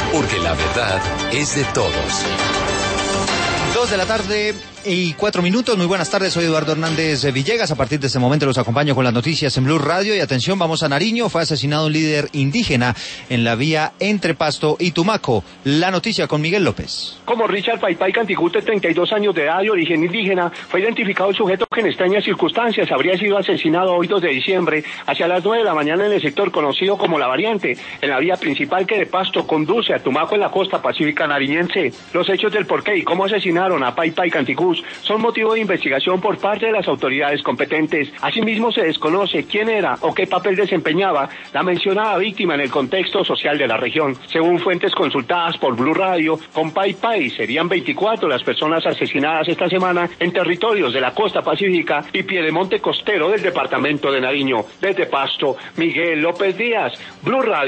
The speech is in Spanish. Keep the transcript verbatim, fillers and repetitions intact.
porque la verdad es de todos. Dos de la tarde y cuatro minutos. Muy buenas tardes, soy Eduardo Hernández Villegas. A partir de este momento los acompaño con las noticias en Blue Radio. Y atención, vamos a Nariño. Fue asesinado un líder indígena en la vía entre Pasto y Tumaco. La noticia con Miguel López. Como Richard Paypay Canticú, de treinta y dos años de edad, de origen indígena, fue identificado el sujeto que en extrañas circunstancias habría sido asesinado hoy dos de diciembre hacia las nueve de la mañana en el sector conocido como La Variante, en la vía principal que de Pasto conduce a Tumaco en la costa pacífica nariñense. Los hechos del porqué y cómo asesinaron a Paypay Canticú son motivo de investigación por parte de las autoridades competentes. Asimismo, se desconoce quién era o qué papel desempeñaba la mencionada víctima en el contexto social de la región. Según fuentes consultadas por Blue Radio, con Paypay serían veinticuatro las personas asesinadas esta semana en territorios de la costa pacífica y piedemonte costero del departamento de Nariño. Desde Pasto, Miguel López Díaz, Blue Radio.